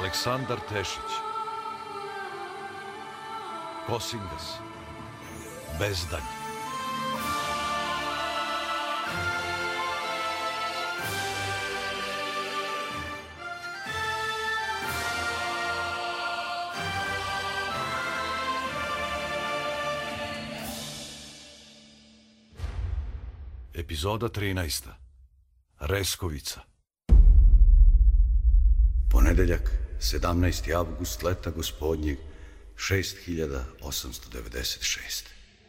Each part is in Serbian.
Aleksandar Tešić, Kosingas, Bezdanj. Epizoda 13. Reskovica. Ponedeljak, 17. avgust leta gospodnjeg 6896.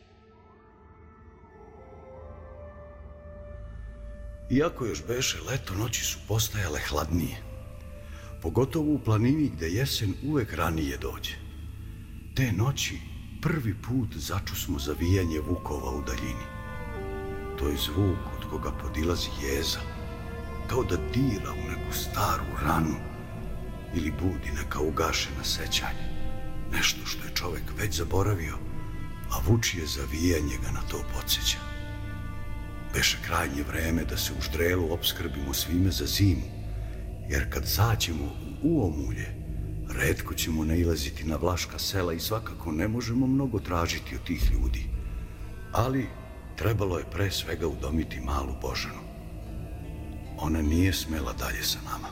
Iako još beše leto, noći su postajale hladnije. Pogotovo u planini gde jesen uvek ranije dođe. Te noći prvi put začusmo zavijanje vukova u daljini. To je zvuk od koga podilazi jeza, kao da dira u neku staru ranu ili budi neka ugašena sećanja. Nešto što je čovek već zaboravio, a vučije zavijanje ga na to podsjeća. Beše krajnje vreme da se u Ždrelu opskrbimo svime za zimu, jer kad zađemo u uomulje, retko ćemo nailaziti na vlaška sela i svakako ne možemo mnogo tražiti od tih ljudi. Ali trebalo je pre svega udomiti malu Božanu. Ona nije smela dalje sa nama.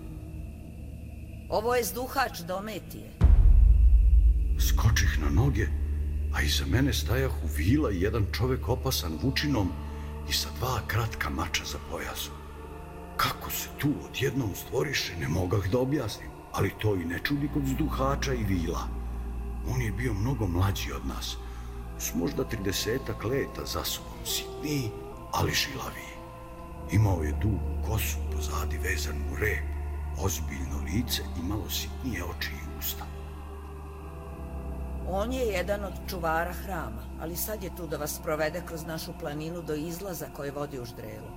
Ovo je zduhač Dometije. Skočih na noge, a iza mene stajahu Vila i jedan čovek opasan vučinom i sa dva kratka mača za pojasom. Kako se tu odjednom stvoriše, ne mogah da objasnim, ali to i ne čudi kod zduhača i Vila. On je bio mnogo mlađi od nas, s možda 30-ak leta za sobom, sitniji, ali žilaviji. Imao je dugu kosu pozadi vezanu u rep, ozbiljno lice i malo sitnije oči i usta. On je jedan od čuvara hrama, ali sad je tu da vas provede kroz našu planinu do izlaza koji vodi u Ždrelu.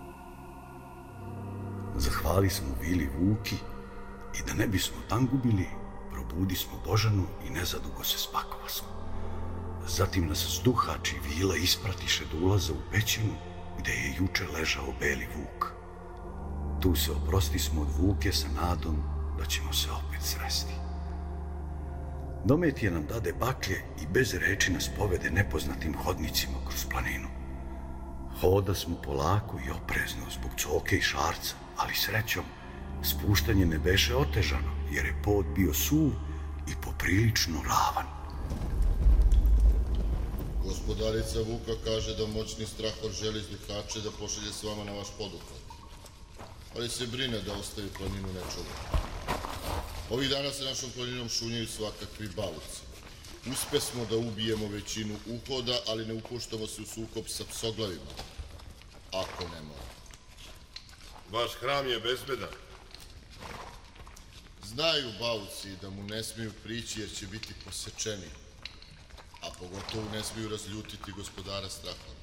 Zahvali smo Vili Vuki i da ne bismo dan gubili, probudi smo Božanu i nezadugo se spakovasmo. Zatim nas zduhač i Vila ispratiše do ulaza u pećinu gde je juče ležao Beli Vuk. Tu se oprostismo od Vuke sa nadom da ćemo se opet sresti. Dometije nam dade baklje i bez reči nas povede nepoznatim hodnicima kroz planinu. Hoda smo polako i oprezno zbog coke i šarca, ali srećom spuštanje ne beše otežano jer je pod bio suv i poprilično ravan. Gospodarica Vuka kaže da moćni Strahor želi zduhače da pošalje s vama na vaš poduhvat, ali se brine da ostavi planinu nečuvanu. Ovih dana se našom planinom šunjaju svakakvi baluci. Uspesmo da ubijemo većinu uhoda, ali ne upuštamo se u sukob sa psoglavima, ako ne mora. Vaš hram je bezbedan. Znaju baluci da mu ne smiju prići jer će biti posečeni, a pogotovo ne smiju razljutiti gospodara Strahora.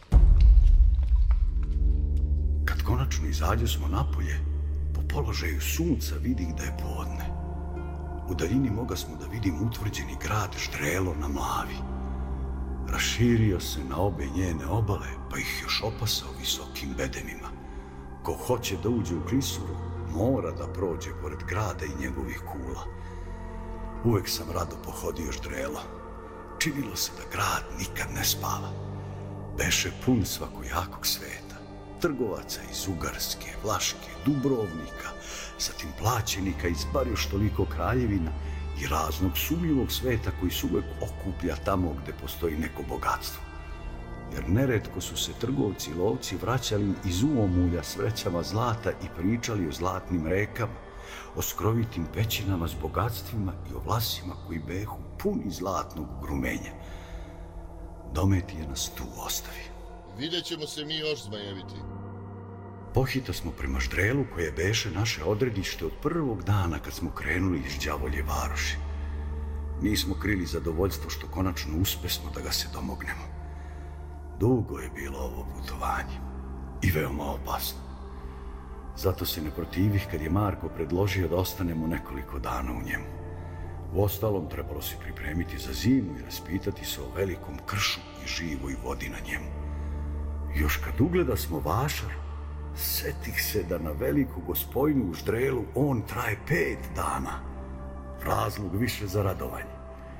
Kad konačno izađe smo napolje, po položaju sunca vidih da je podne. U daljini moga smo da vidim utvrđeni grad Ždrelo na Mlavi. Raširio se na obe njene obale, pa ih još opasao visokim bedemima. Ko hoće da uđe u klisuru, mora da prođe pored grada i njegovih kula. Uvek sam rado pohodio Ždrelo. Činilo se da grad nikad ne spava. Beše pun svakojakog sveta. Trgovaca iz Ugarske, Vlaške, Dubrovnika, zatim plaćenika iz bar još toliko kraljevina i raznog sumnjivog sveta koji se uvek okuplja tamo gde postoji neko bogatstvo. Jer neretko su se trgovci i lovci vraćali iz uomulja s vrećama zlata i pričali o zlatnim rekama, o skrovitim pećinama s bogatstvima i o vlasima koji behu puni zlatnog grumenja. Dometije nas tu ostavi. Vidjet ćemo se mi još zmajeviti. Pohito smo prema Ždrelu koje beše naše odredište od prvog dana kad smo krenuli iz Đavolje varoši. Nismo krili zadovoljstvo što konačno uspesmo da ga se domognemo. Dugo je bilo ovo putovanje i veoma opasno. Zato se ne protivih kad je Marko predložio da ostanemo nekoliko dana u njemu. Uostalom, trebalo se pripremiti za zimu i raspitati se o velikom kršu i živoj vodi na njemu. Još kad ugleda smo vašar, setih se da na veliku gospojnu u Ždrelu on traje 5 dana, razlog više za radovanje.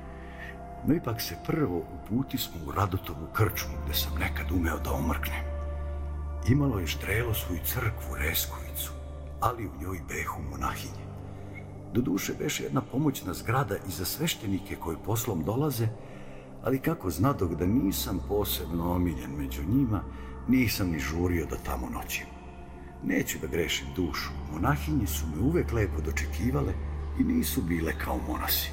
No ipak se prvo uputismo u Radotovu krčmu, gde sam nekad umeo da omrknem. Imalo je Štrelo svoju crkvu Reskovicu, ali u njoj behu monahinje. Doduše beše jedna pomoćna zgrada i za sveštenike koji poslom dolaze, ali kako znadog da nisam posebno omiljen među njima, nisam ni žurio da tamo noćim. Neću da grešim dušu, monahinje su me uvek lepo dočekivale i nisu bile kao monasi.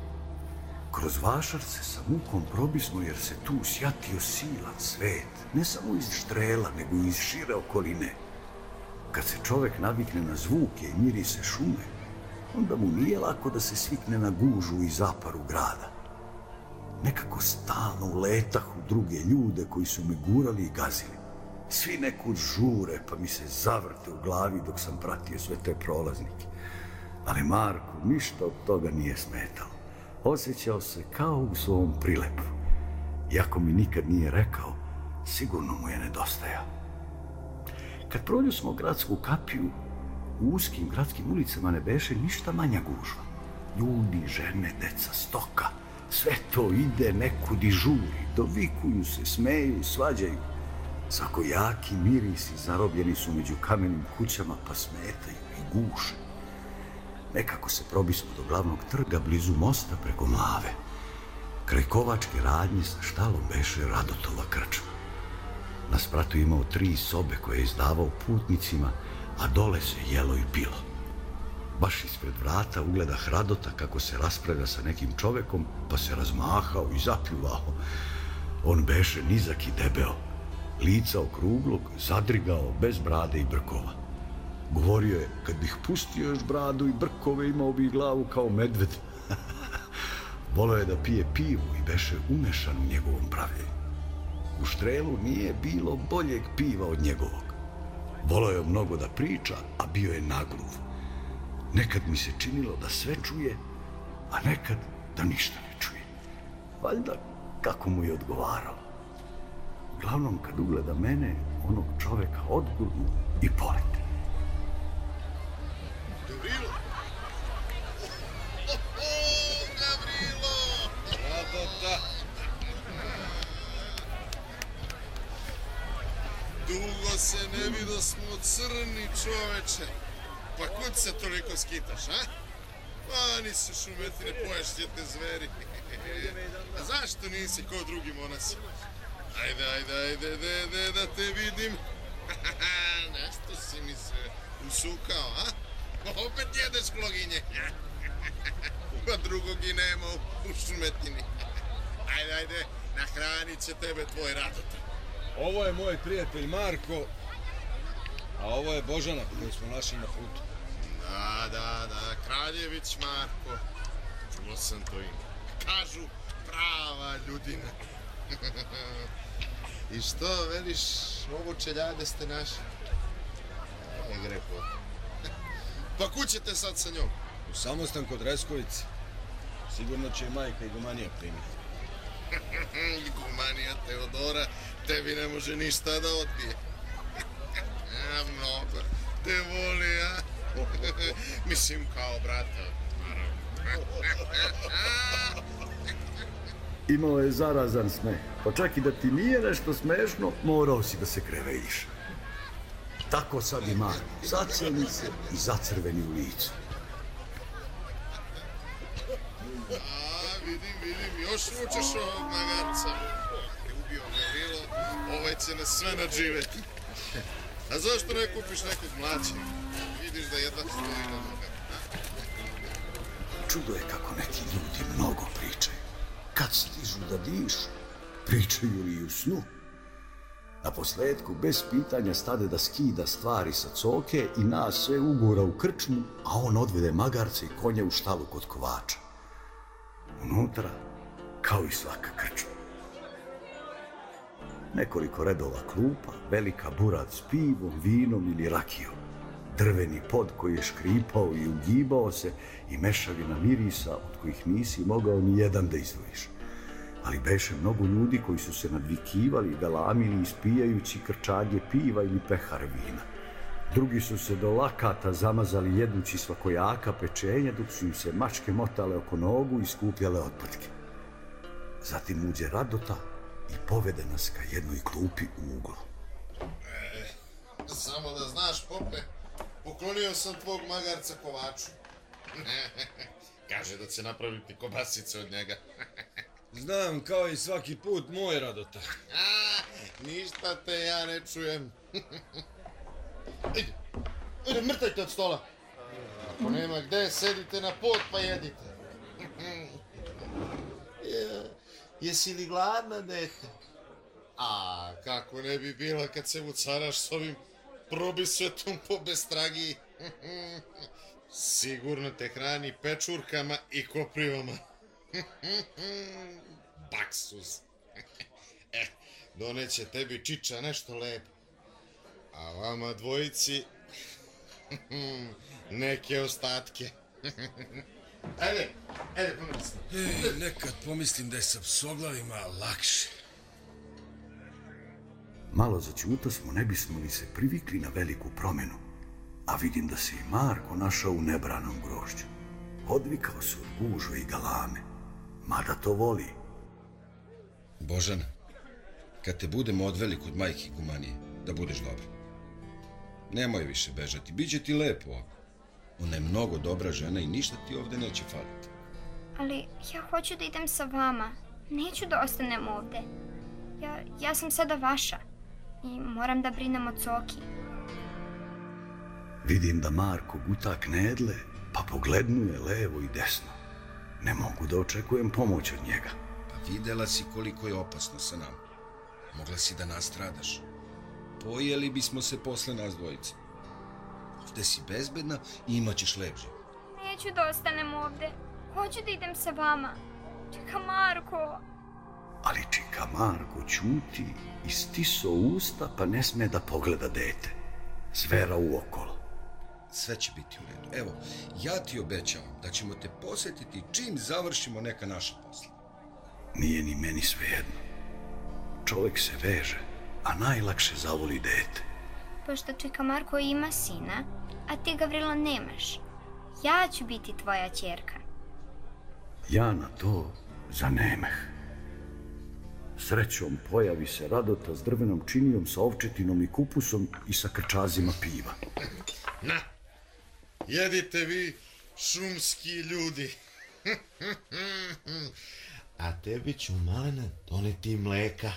Kroz Vašarce sa mukom probismo jer se tu sjatio silan svet, ne samo iz Štrela, nego i iz šire okoline. Kad se čovek navikne na zvuke i mirise šume, onda mu nije lako da se svikne na gužu i zaparu grada. Nekako stalno uletah u druge ljude koji su me gurali i gazili. Svi nekud žure, pa mi se zavrte u glavi dok sam pratio sve te prolaznike. Ali Marku ništa od toga nije smetalo. Osjećao se kao u svom prilepu. Iako mi nikad nije rekao, sigurno mu je nedostajao. Kad prođu smo gradsku kapiju, u uskim gradskim ulicama ne beše ništa manja gužva. Ljudi, žene, deca, stoka, sve to ide nekud i žuri, dovikuju se, smeju, svađaju. Svakojaki mirisi zarobljeni su među kamenim kućama, pa smetaju i guše. Nekako se probismo do glavnog trga blizu mosta preko Mlave. Kraj kovačke radnje sa štalom beše Radotova krčma. Na spratu imao 3 sobe koje je izdavao putnicima, a dole se jelo i pilo. Baš ispred vrata ugledah Radota kako se raspravlja sa nekim čovekom, pa se razmahao i zapljuvao. On beše nizak i debeo, lica okruglog, zadrigao, bez brade i brkova. Govorio je, kad bih pustio još bradu i brkove, imao bi glavu kao medved. Voleo je da pije pivu i beše umešan u njegovom pravljenju. U Štrelu nije bilo boljeg piva od njegovog. Voleo je mnogo da priča, a bio je nagluv. Nekad mi se činilo da sve čuje, a nekad da ništa ne čuje. Valjda kako mu je odgovaralo. Uglavnom, kad ugleda mene, onog čoveka odgurnu i polete. Gavrilo! Gavrilo! Radota! Dugo se ne vidio smo crni, čoveče. Pa kud se toliko skitaš, a? Pa nisi šumetine pojašnjete zveri. A zašto nisi ko drugi monasi? Ajde, da te vidim. Nešto si mi se usukao, a? Opet jedeš kloginje. Pa drugog i nema u šumetini. Ajde, nahranit će tebe tvoj Radota. Ovo je moj prijatelj Marko, a ovo je Božana koju smo našli na putu. Da, Kraljević Marko. Čuo sam to ime. Kažu prava ljudina. I što, veliš, ovo čeljade ste našli? Grepo. Pa kud ćete sad sa njom? U samostan kod Reskovice. Sigurno će majka i Gumanija primiti. Gumanija Teodora tebi ne može ništa da odbije. Mnogo te voli, a? Mislim kao brata, naravno. Imao je zarazan smeh, pa čak i da ti nije nešto smešno, morao si da se kreveljiš. Tako sad i Marko, zacrni se i zacrveni u licu. Vidim, još vučeš ovog magarca. Je ubio Gavrilo, ovaj će nas sve nadživeti. A zašto ne kupiš nekog mlađeg? Vidiš da jedva stoji na nogama. Čudo je kako neki ljudi mnogo pričaju. Kad stižu da dišu, pričaju li u snu. Naposledku, bez pitanja, stade da skida stvari sa coke i nas sve ugura u krčmu, a on odvede magarce i konja u štalu kod kovača. Unutra, kao i svaka krčma. Nekoliko redova klupa, velika burad s pivom, vinom ili rakijom. Drveni pod koji je škripao i ugibao se i mešavina mirisa od kojih nisi mogao ni jedan da izdvojiš. Ali beše mnogo ljudi koji su se nadvikivali, galamili ispijajući krčadje piva ili pehare vina. Drugi su se do lakata zamazali jedući svakojaka pečenja, dok su im se mačke motale oko nogu i skupljale otpatke. Zatim uđe Radota i povede nas ka jednoj klupi u uglu. Samo da znaš, pope, poklonio sam tvog magarca Kovaču. Kaže da će napraviti kobasice od njega. Znam, kao i svaki put, moj Radota. Ništa te ja ne čujem. Ajde, mrtajte od stola. Ako nema gde, sedite na pod pa jedite. Jesi li gladna, dete? A, kako ne bi bila kad se vucaraš s ovim probisvetom po bestragiji. Sigurno te hrani pečurkama i koprivama. Baksuz. Doneće tebi čiča nešto lepo. A vama dvojici neke ostatke. Ajde, pomislim. Nekad pomislim da je sa psoglavima lakše. Malo začuto smo, ne bismo ni se privikli na veliku promjenu, a vidim da se i Marko našao u nebranom grožđu. Odvikao se od gužve i galame, mada to voli. Božana, kad te budemo odveli kod majke Gumanije, da budeš dobra. Nemoj više bežati, bit će ti lepo ovdje. Ona je mnogo dobra žena i ništa ti ovdje neće faliti. Ali ja hoću da idem sa vama. Neću da ostanem ovdje. Ja sam sada vaša i moram da brinem o Coki. Vidim da Marko guta knedle, pa poglednuje levo i desno. Ne mogu da očekujem pomoć od njega. Pa videla si koliko je opasno sa nama. Mogla si da nastradaš. Pojeli bismo se posle nas dvojice. Ovdje si bezbedna i imat ćeš lep život. Neću da ostanem ovdje. Hoću da idem sa vama. Čeka Marko. Ali čika Marko ćuti i stiso usta, pa ne sme da pogleda dete. Zvera uokolo. Sve će biti u redu. Evo, ja ti obećavam da ćemo te posjetiti čim završimo neka naša posla. Nije ni meni svejedno. Čovjek se veže, a najlakše zavoli dete. Pošto čika Marko ima sina, a ti Gavrilo nemaš, ja ću biti tvoja ćerka. Ja na to zanemeh. Srećom pojavi se Radota s drvenom činijom, sa ovčetinom i kupusom i sa krčazima piva. Na, jedite vi, šumski ljudi. A tebi ću, malena, doneti mleka.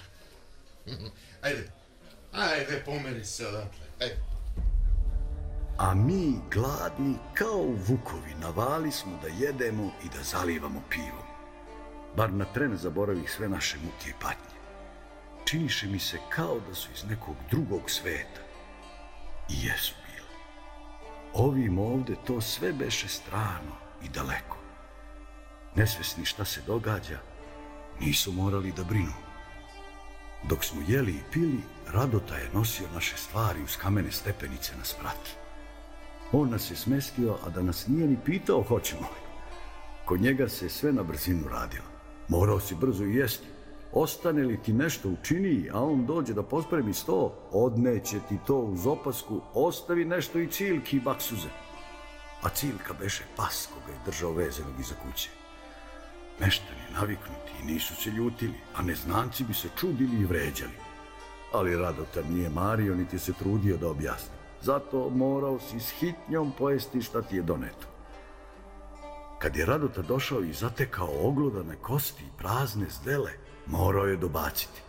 Ajde, pomeri se odatle. Ajde. A mi, gladni kao vukovi, navali smo da jedemo i da zalivamo pivom. Bar na tren zaboravih sve naše muke i patnje. Činiše mi se kao da su iz nekog drugog sveta. I jesu bile. Ovim ovde to sve beše strano i daleko. Nesvesni šta se događa, nisu morali da brinu. Dok smo jeli i pili, Radota je nosio naše stvari uz kamene stepenice na sprat. On nas je smestio, a da nas nije ni pitao hoćemo li. Kod njega se sve na brzinu radilo. Morao si brzo i jesti. Ostane li ti nešto učiniji, a on dođe da pospremi sto, odneće ti to uz opasku, ostavi nešto i Ciljki i Baksuze. A Ciljka beše pas koga je držao vezanog iza kuće. Meštani naviknuti i nisu se ljutili, a neznanci bi se čudili i vređali. Ali Radota nije mario niti se trudio da objasni. Zato morao si s hitnjom pojesti šta ti je doneto. Kad je Radota došao i zatekao oglodane kosti i prazne zdele, morao je dobaciti.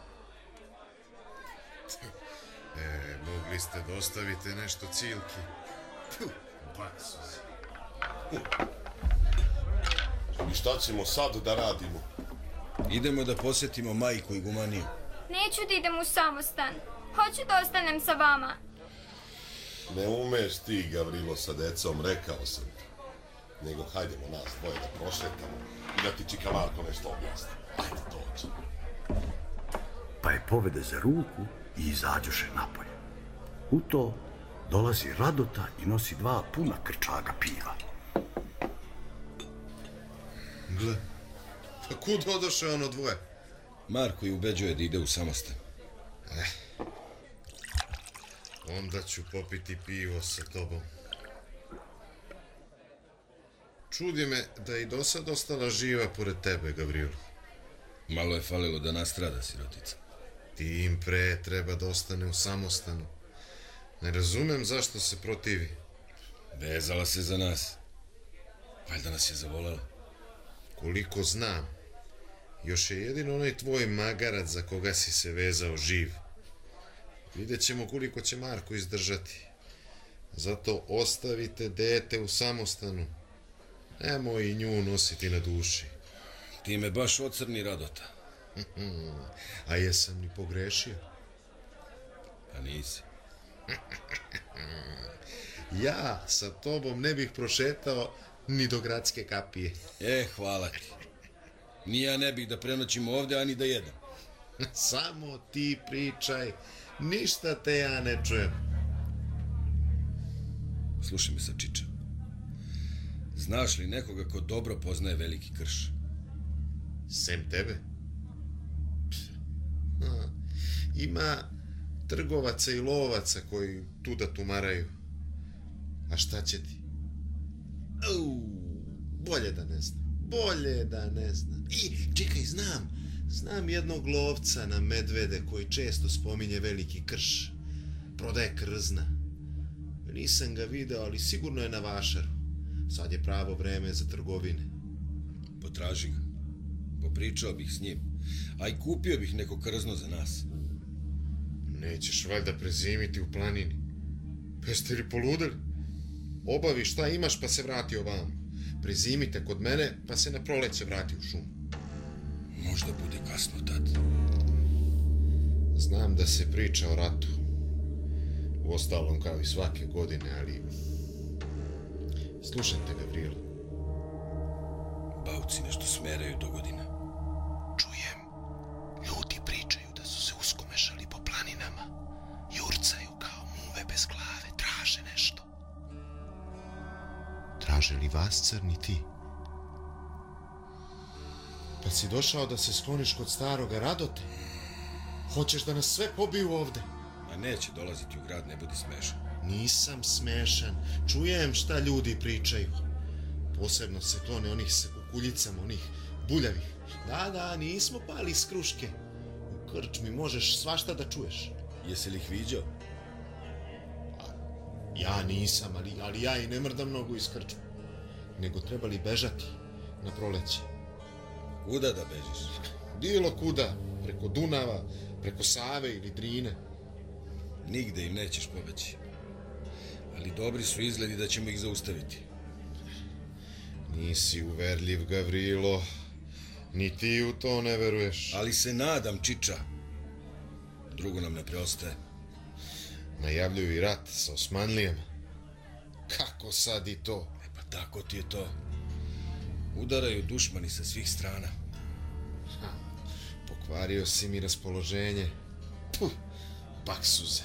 Mogli ste da ostavite nešto Ciljki. Baksuz. I šta ćemo sad da radimo? Idemo da posjetimo majku i Gumaniju. Neću da idem u samostan. Hoću da ostanem sa vama. Ne umeš ti, Gavrilo, sa decom, rekao sam ti. Nego hajdemo nas dvoje da prošetamo i da ti čika Marko nešto objasni. Ajde, dođi. Pa je povede za ruku i izađoše napolje. U to dolazi Radota i nosi 2 puna krčaga piva. Gle, pa kud odoše ono dvoje? Marko je ubeđuje da ide u samostan. Onda ću popiti pivo sa tobom. Čudi me da i do sad ostala živa pored tebe, Gavrilo. Malo je falilo da nastrada sirotica. Tim pre treba da ostane u samostanu. Ne razumem zašto se protivi. Vezala se za nas. Valjda nas je zavolela. Koliko znam, još je jedino onaj tvoj magarac za koga si se vezao živ. Vidjet ćemo koliko će Marko izdržati. Zato ostavite dete u samostanu. Nemoj i nju nositi na duši. Ti me baš ocrni, Radota. A jesam ni pogrešio? Pa nisi. Ja sa tobom ne bih prošetao ni do gradske kapije. Hvala ti. Ni ja ne bih da prenoćim ovde, ani da jedem. Samo ti pričaj, ništa te ja ne čujem. Slušaj me sad, Čiča. Znaš li nekoga ko dobro poznaje Veliki Krš? Sem tebe? Ima trgovaca i lovaca koji tuda tumaraju. A šta će ti? Bolje da ne znam. Bolje da ne znam. I, čekaj, znam jednog lovca na medvede koji često spominje Veliki Krš. Prodaje krzna. Nisam ga video, ali sigurno je na vašaru. Sad je pravo vreme za trgovine. Potraži ga. Popričao bih s njim. A i kupio bih neko krzno za nas. Nećeš valjda prezimiti u planini. Pa jeste li poludeli? Obavi šta imaš pa se vrati ovamo. Prezimite kod mene pa se na proleće vrati u šumu. Možda bude kasno tad. Znam da se priča o ratu. Uostalom kao i svake godine, ali... Slušajte, Gavrilo. Bauci nešto smeraju do godina. Čujem, ljudi pričaju da su se uskomešali po planinama. Jurcaju kao muve bez glave, traže nešto. Traže li vas, crni ti? Pa si došao da se skloniš kod staroga Radote? Hoćeš da nas sve pobiju ovde? A neće dolaziti u grad, ne budi smešan. Nisam smešan. Čujem šta ljudi pričaju. Posebno se klone onih sa kukuljicama, onih buljavih. Da, nismo pali s kruške. U krčmi možeš svašta da čuješ. Jesi li ih viđao? Ja nisam, ali ja i ne mrdam mnogo iz krčme. Nego trebali bežati na proleće. Kuda da bežiš? Bilo kuda, preko Dunava, preko Save ili Drine. Nigde im nećeš pobeći. Ali dobri su izgledi da ćemo ih zaustaviti. Nisi uverljiv, Gavrilo. Ni ti u to ne veruješ. Ali se nadam, Čiča. Drugo nam ne preostaje. Najavljuju i rat sa Osmanlijama. Kako sad i to? Pa tako ti je to. Udaraju dušmani sa svih strana. Pokvario si mi raspoloženje. Puh, pak suze.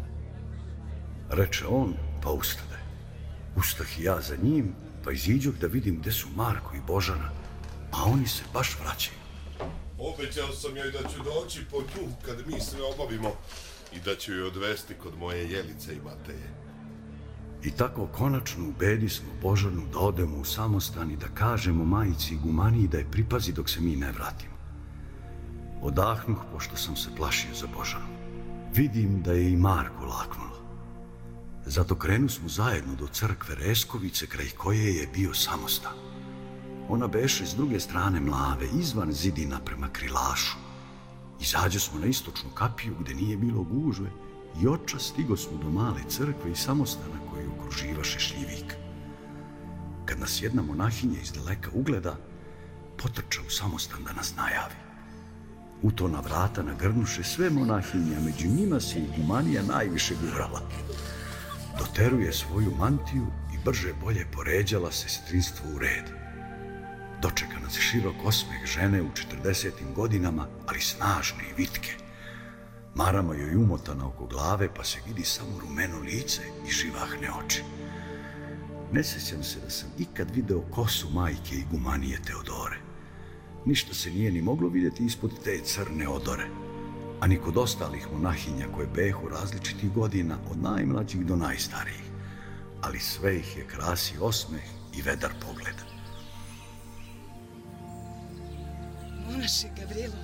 Reče on, pa ustade. Ustah i ja za njim, pa iziđoh da vidim gde su Marko i Božana, a oni se baš vraćaju. Obećao sam joj da ću doći po nju kad mi sve obavimo i da ću joj odvesti kod moje Jelice i Mateje. I tako konačno ubedismo Božanu da odemo u samostan i da kažemo majici i Gumaniji da je pripazi dok se mi ne vratimo. Odahnuh, pošto sam se plašio za Božanu. Vidim da je i Marko laknulo. Zato krenu smo zajedno do crkve Reskovice, kraj koje je bio samostan. Ona beše s druge strane Mlave, izvan zidina prema Krilašu. Izađo smo na istočnu kapiju gde nije bilo gužve i očas stigo smo do male crkve i samostana koji okruživaše šljivik. Kad nas jedna monahinja iz daleka ugleda, potrča u samostan da nas najavi. U to na vrata nagrnuše sve monahinje, a među njima se i Gumanija najviše gurala. Doteruje svoju mantiju i brže bolje poređala sestrinstvo u red. Dočeka nas širok osmeh žene u 40. godinama, ali snažne i vitke. Marama joj umotana oko glave, pa se vidi samo rumeno lice i živahne oči. Ne sjećam se da sam ikad video kosu majke i Gumanije Teodore. Ništa se nije ni moglo vidjeti ispod te crne odore. a ni kod ostalih monahinja koje behu različitih godina od najmlađih do najstarijih, ali sve ih je krasio osmeh i vedar pogled. Monaše, Gavrilo.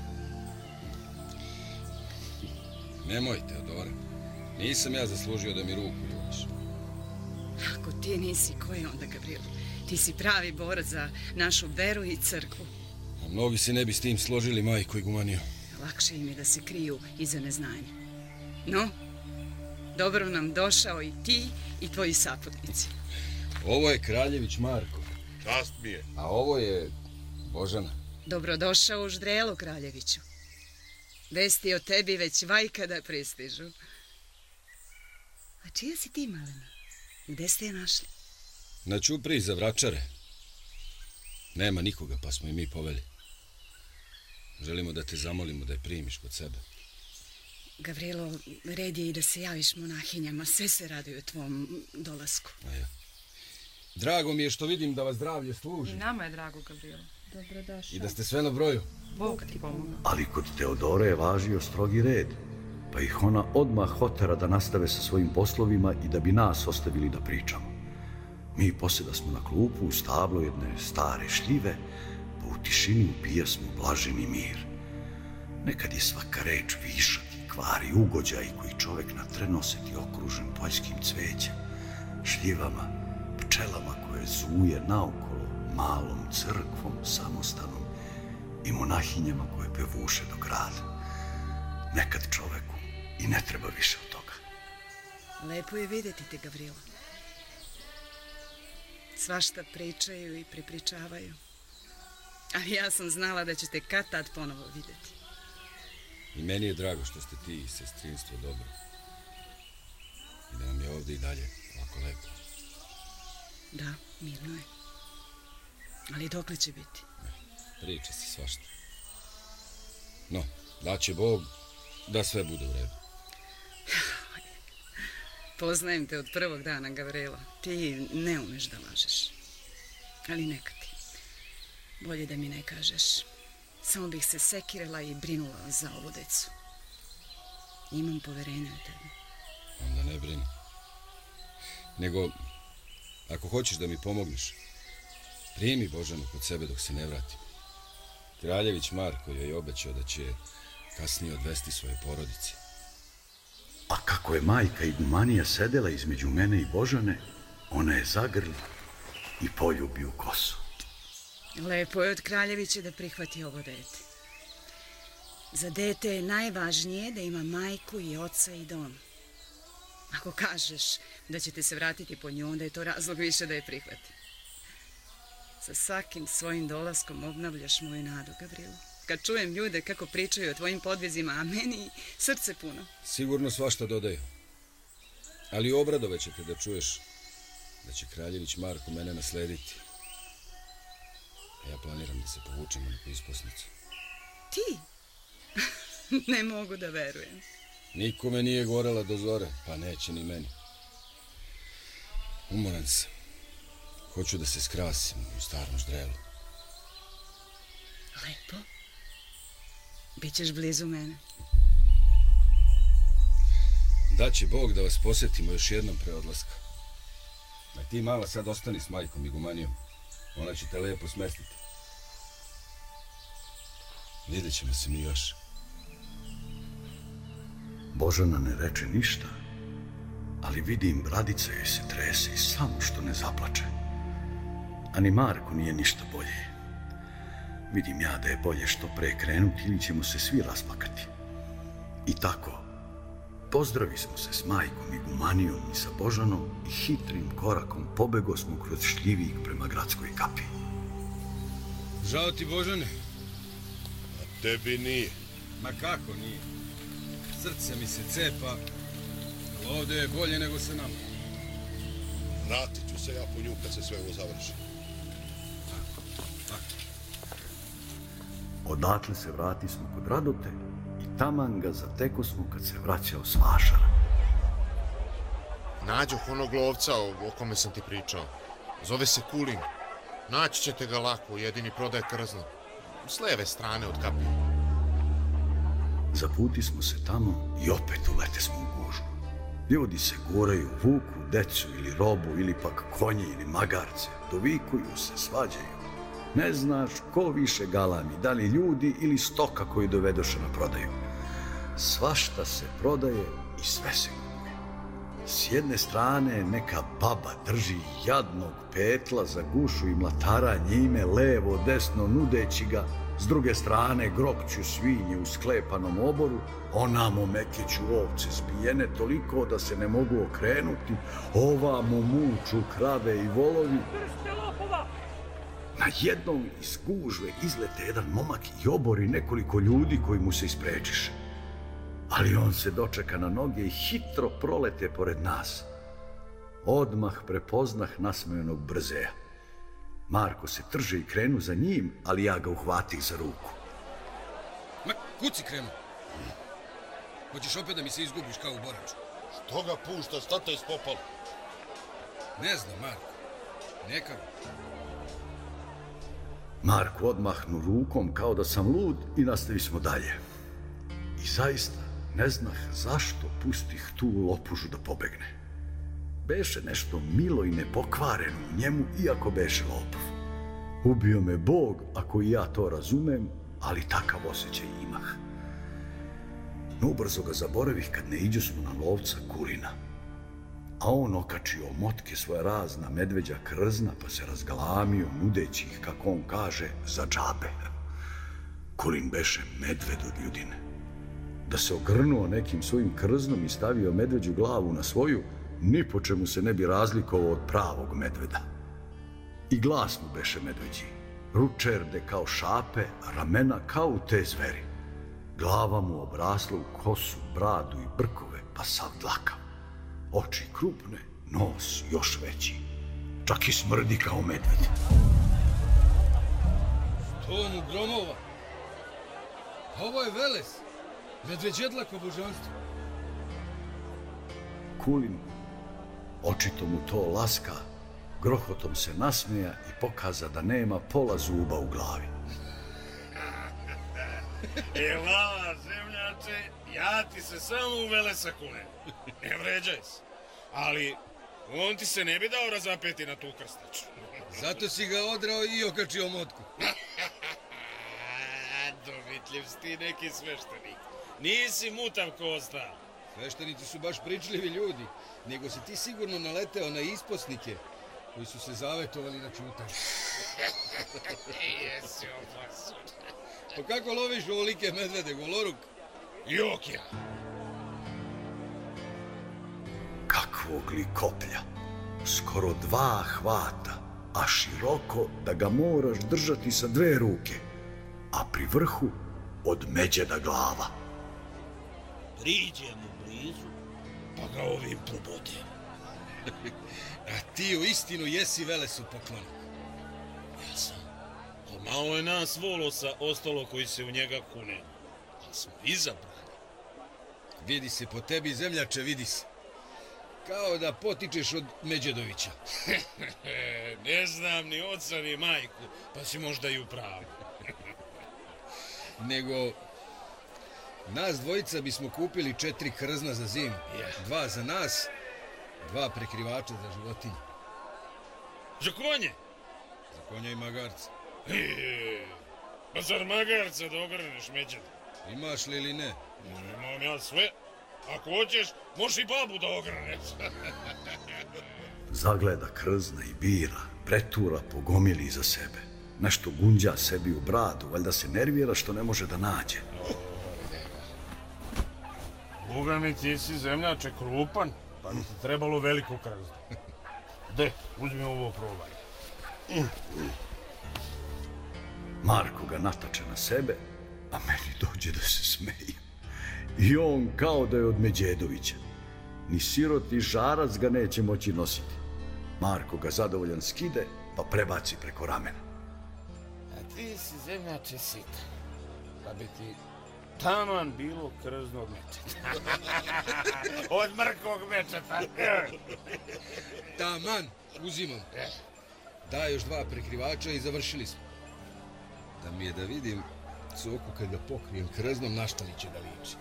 Nemoj, Teodora. Nisam ja zaslužio da mi ruku ljubiš. Ako ti nisi, ko je onda, Gavrilo? Ti si pravi borac za našu veru i crkvu. A mnogi se ne bi s tim složili, majko Igumanio. Lakše im je da se kriju iza neznanja. No, dobro nam došao i ti i tvoji saputnici. Ovo je Kraljević Marko. Čast mi je. A ovo je Božana. Dobrodošao u Ždrelu, Kraljeviću. Vesti o tebi već vajkada pristižu. A čija si ti, malena? Gde ste je našli? Na ćupriji za Vračare. Nema nikoga, pa smo i mi poveli. Želimo da te zamolimo da je primiš kod sebe. Gavrilo, red je i da se javiš monahinjama. Sve se raduju tvom dolasku. A ja. Drago mi je što vidim da vas zdravlje služi. I nama je drago, Gavrilo. Dobrodošao. I da ste sve na broju. Bog ti pomoga. Ali kod Teodore je važio strogi red, pa ih ona odmah otera da nastave sa svojim poslovima i da bi nas ostavili da pričamo. Mi poseda smo na klupu u stablo jedne stare šljive, pa u tišini upijasmo blaženi mir. Nekad je svaka reč višak i kvari ugođaj koji čovek na tren oseti okružen poljskim cvećem, šljivama, pčelama koje zuje naokolo, malom crkvom, samostanom i monahinjama koje pevuše do grada. Nekad čoveku i ne treba više od toga. Lepo je videti te, Gavrilo. Svašta pričaju i prepričavaju. Ali ja sam znala da ćete kad tad ponovo videti. I meni je drago što ste ti i sestrinstvo dobro. I da nam je ovdje i dalje ovako lepo. Da, mirno je. Ali dokle će biti? Priča se svašta. No, daće Bog da sve bude u redu. Poznajem te od prvog dana, Gavrilo. Ti ne umeš da lažeš. Ali neka ti. Bolje da mi ne kažeš. Samo bih se sekirala i brinula za ovu decu. Imam poverenja u tebe. Onda ne brini. Nego, ako hoćeš da mi pomogneš, primi Božanu kod sebe dok se ne vratim. Kraljević Marko joj je obećao da će kasnije odvesti svoje porodici. A kako je majka Igumanija sedela između mene i Božane, ona je zagrli i poljubi u kosu. Lepo je od Kraljevića da prihvati ovo dete. Za dete je najvažnije da ima majku i oca i dom. Ako kažeš da ćete se vratiti po nju, onda je to razlog više da je prihvati. Sa svakim svojim dolaskom obnavljaš moju nadu, Gavrilo. Kad čujem ljude kako pričaju o tvojim podvizima, a meni srce puno. Sigurno svašta dodaju. Ali obradovaćete da čuješ da će Kraljević Marko mene naslediti. A ja planiram da se povučem u neku isposnicu. Ti? Ne mogu da verujem. Nikome nije gorela do zore, pa neće ni meni. Umoran sam. Hoću da se skrasim u starom Ždrelu. Lepo. Bićeš blizu mene. Daće Bog da vas posjetimo još jednom pre odlaska. A ti, mala, sad ostani s majkom Igumanijom. Ona će te lepo smestiti. Vidjet ćemo se mi još. Božana ne reče ništa, ali vidim bradica joj se trese i samo što ne zaplače. A ni Marko nije ništa bolje. Vidim ja da je bolje što pre krenuti ili ćemo se svi rasplakati. I tako, pozdravi smo se s majkom Igumanijom i sa Božanom i hitrim korakom pobego smo kroz šljivik prema gradskoj kapi. Žao ti, Božane? A tebi nije. Ma kako nije? Srce mi se cepa, ali ovdje je bolje nego sa nama. Vratit ću se ja po nju kad se sve ovo završi. Odatle se vrati smo kod Radote i taman ga zateko smo kad se vraćao s vašara. Nađoh onog lovca o kome sam ti pričao. Zove se Kulin. Naći ćete ga lako, jedini prodaje krzno. S leve strane od kapije. Zaputi smo se tamo i opet ulete smo u gužu. Ljudi se guraju, vuku decu ili robu ili pak konje ili magarce. Dovikuju se, svađaju. Ne znaš ko više galami, da li ljudi ili stoka koju dovedoše na prodaju. Svašta se prodaje i sve se kupuje. S jedne strane neka baba drži jadnog petla za gušu i mlatara njime levo, desno nudeći ga. S druge strane grokću svinje u sklepanom oboru, onamo mekeću ovce zbijene toliko da se ne mogu okrenuti, ovamo muču krave i volovi. Na jednom iz gužve izlete jedan momak i obori nekoliko ljudi koji mu se isprečiše. Ali on se dočeka na noge i hitro prolete pored nas. Odmah prepoznah nasmejanog Brzeja. Marko se trže i krenu za njim, ali ja ga uhvatih za ruku. Ma, kud si krenu? Hoćeš opet da mi se izgubiš kao u Boraču? Što ga puštaš, šta te je ispopalo? Ne znam, Marko. Neka. Marko odmahnu rukom kao da sam lud i nastavi smo dalje. I zaista ne znah zašto pustih tu lopužu da pobegne. Beše nešto milo i nepokvareno u njemu, iako beše lopov. Ubio me Bog, ako i ja to razumem, ali takav osjećaj imah. No ubrzo ga zaboravih kad ne iđu smo na lovca Kulina. A on okačio motke svoja razna medveđa krzna, pa se razgalamio, nudeći ih, kako on kaže, za džabe. Kulin beše medved od ljudine. Da se ogrnuo nekim svojim krznom i stavio medveđu glavu na svoju, ni po čemu se ne bi razlikovao od pravog medveda. I glas mu beše medveđi, ručerde kao šape, ramena kao te zveri. Glava mu obrasla u kosu, bradu i brkove, pa sav dlakav. Oči krupne, nos još veći. Čak i smrdi kao medved. Što mu gromova? Ovo je Veles, medveđedlako božanstvo. Kulin, očito mu to laska, grohotom se nasmeja i pokaza da nema pola zuba u glavi. Hvala, zemljače, ja ti se samo u Velesa kunem. Ne vređaj se. Ali on ti se ne bi dao razapeti na tu krstaču. Zato si ga odrao i okačio motku. Dovitljiv si ti neki sveštenik. Nisi mutav ko ostao. Sveštenici su baš pričljivi ljudi, nego si ti sigurno naleteo na isposnike koji su se zavetovali na čutanje. Jesi opasan. Pa kako loviš ovolike medvede, goloruk? Jok ja. Kakvog li koplja, skoro 2 hvata, a široko da ga moraš držati sa 2 ruke, a pri vrhu od međeda glava. Priđem mu blizu, pa ga ovim probodem. A ti u istinu jesi Velesu poklon. Ja sam. Ali malo je nas volosa ostalo koji se u njega kune. Ali smo izabrani. Vidi se po tebi, zemljače, vidi se. Kao da potičeš od Međedovića. Ne znam ni oca ni majku, pa si možda i u pravu. Nego, nas dvojica bismo kupili 4 krzna za zimu. 2 za nas, 2 prekrivača za životinje. Za konje? Za konja i magarca. Pa zar magarca da ogrneš Međedu? Imaš li ili ne? Imam ja sve. Ako hoćeš, možeš i babu da ogrneš. Zagleda krzna i bira, pretura po gomili iza sebe. Nešto gunđa sebi u bradu, valjda se nervira što ne može da nađe. Boga mi, ti si zemljače krupan, pa mi ti trebalo veliku krznu. De, uzmi ovo probaj. Marko ga natače na sebe, a meni dođe da se smeje. I on kao da je od Međedovića. Ni siroti žarac ga neće moći nositi. Marko ga zadovoljan skide, pa prebaci preko ramena. A ti si zemljače sitan, pa bi ti taman bilo krznog mečeta. Od mrkog mečeta. Taman, uzimam. Daj još 2 prekrivača i završili smo. Da mi je da vidim, coku kad ga pokrijem krznom, na šta li će da liči.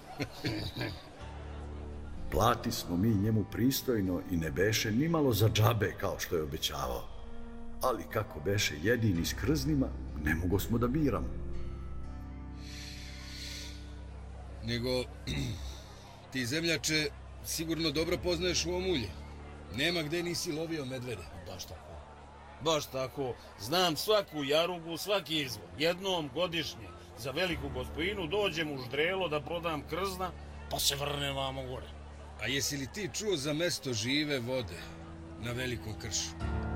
Plati smo mi njemu pristojno i ne beše nimalo za džabe kao što je obećavao. Ali kako beše jedini s krznima, ne mogo smo da biramo. Nego, ti zemljače sigurno dobro poznaješ u omulje. Nema gde nisi lovio medvede. Baš tako. Baš tako. Znam svaku jarugu, svaki izvor. Jednom godišnje za veliku gospojinu dođem u Ždrelo da prodam krzna, pa se vrnem vamo gore. A jesi li ti čuo za mesto žive vode na Velikom kršu?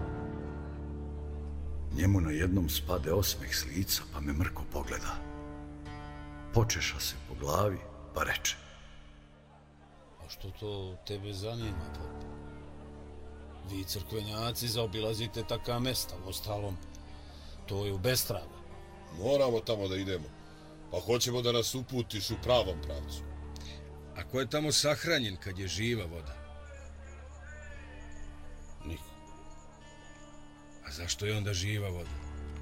Njemu na jednom spade osmeh s lica, pa me mrko pogleda. Počeša se po glavi, pa reče. A što to tebe zanima, pop? Vi crkvenjaci zaobilazite taka mesta, ostalom, to je u bestraga. Moramo tamo da idemo, pa hoćemo da nas uputiš u pravom pravcu. A ko je tamo sahranjen kad je živa voda? Niko. A zašto je onda živa voda?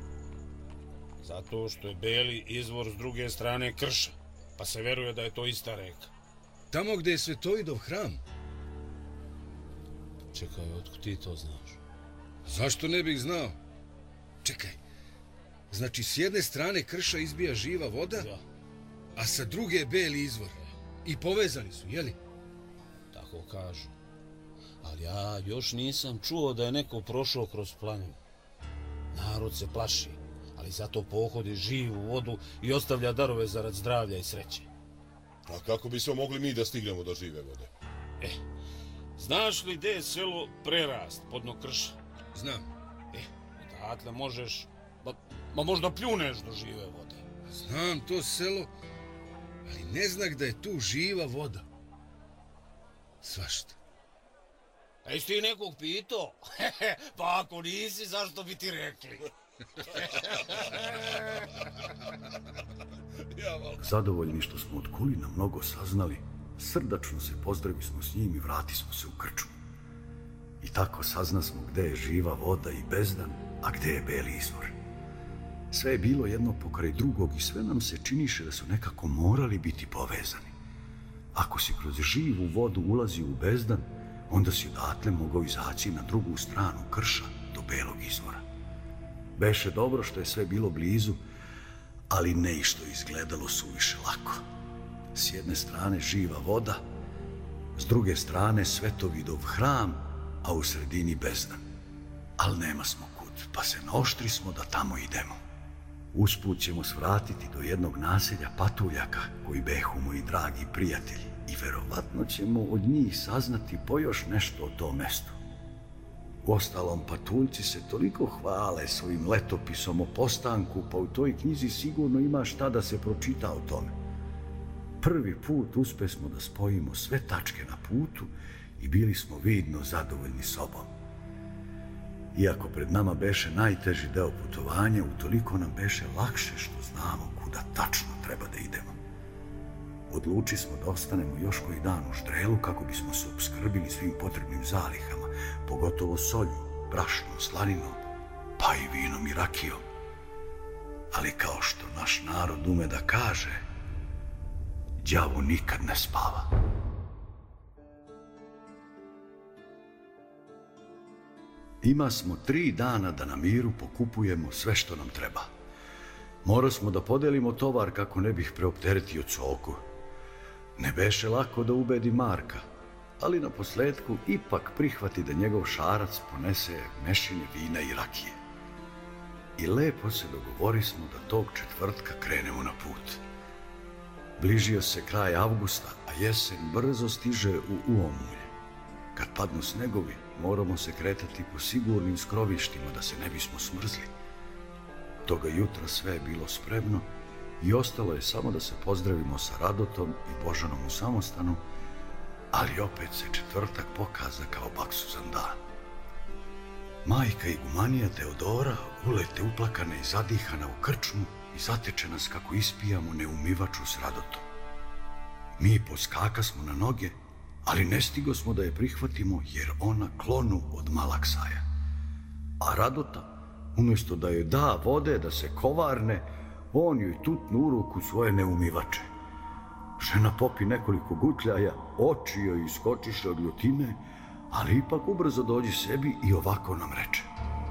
Zato što je Beli izvor s druge strane krša, pa se veruje da je to ista reka. Tamo gde je Svetoidov hram? Čekaj, otkud ti to znaš? Zašto ne bih znao? Čekaj, znači s jedne strane krša izbija živa voda, Ja. a sa druge je Beli izvor. I povezani su, jeli? Tako kažu. Ali ja još nisam čuo da je neko prošao kroz planinu. Narod se plaši, ali zato pohodi živu vodu i ostavlja darove zarad zdravlja i sreće. A kako bismo mogli mi da stignemo do žive vode? Znaš li gde je selo Prerast, podno krša? Znam. Odatle možeš, ma možda pljuneš do žive vode. Znam to selo, ali ne znak da je tu živa voda. Svašta. A jesi ti nekog pitao? Pa ako nisi, zašto bi ti rekli? Zadovoljni što smo od Kulina mnogo saznali, srdačno se pozdravi smo s njim i vrati smo se u krčmu. I tako sazna smo gde je živa voda i bezdan, a gde je Beli izvor. Sve je bilo jedno pokraj drugog i sve nam se činiše da su nekako morali biti povezani. Ako si kroz živu vodu ulazio u bezdan, onda si odatle mogao izaći na drugu stranu krša do Belog izvora. Beše dobro što je sve bilo blizu, ali ne i što je izgledalo suviše lako. S jedne strane živa voda, s druge strane Svetovidov hram, a u sredini bezdan. Ali nema smo kud, pa se naoštri smo da tamo idemo. Usput ćemo svratiti do jednog naselja patuljaka koji behu moji dragi prijatelji i verovatno ćemo od njih saznati po još nešto o tom mestu. Uostalom, patuljci se toliko hvale svojim letopisom o postanku, pa u toj knjizi sigurno ima šta da se pročita o tome. Prvi put uspesmo da spojimo sve tačke na putu i bili smo vidno zadovoljni sobom. Iako pred nama beše najteži deo putovanja, utoliko nam beše lakše što znamo kuda tačno treba da idemo. Odluči smo da ostanemo još koji dan u Ždrelu kako bismo se opskrbili svim potrebnim zalihama, pogotovo solju, brašnom, slaninom, pa i vinom i rakijom. Ali kao što naš narod ume da kaže, đavo nikad ne spava. Ima smo 3 dana da na miru pokupujemo sve što nam treba. Mora smo da podelimo tovar kako ne bih preopteretio Coku. Ne beše lako da ubedi Marka, ali na posledku ipak prihvati da njegov šarac ponese mešine vina i rakije. I lepo se dogovorismo da tog četvrtka krenemo na put. Bližio se kraj avgusta, a jesen brzo stiže u Uomulje. Kad padnu snegovi, moramo se kretati po sigurnim skrovištima da se ne bismo smrzli. Toga jutra sve je bilo spremno i ostalo je samo da se pozdravimo sa Radotom i Božanom u samostanu, ali opet se četvrtak pokaza kao baksuzan dan. Majka i gumanija Teodora ulete uplakane i zadihana u krčmu i zateče nas kako ispijamo neumivaču s Radotom. Mi poskaka smo na noge, ali ne stigo smo da je prihvatimo jer ona klonu od Malaksaja. A Radota, umjesto da joj da vode da se kovarne, On joj tutnu u ruku svoje neumivače. Žena popi nekoliko gutljaja, oči joj iskočiše od ljutine, ali ipak ubrzo dođe sebi i ovako nam reče.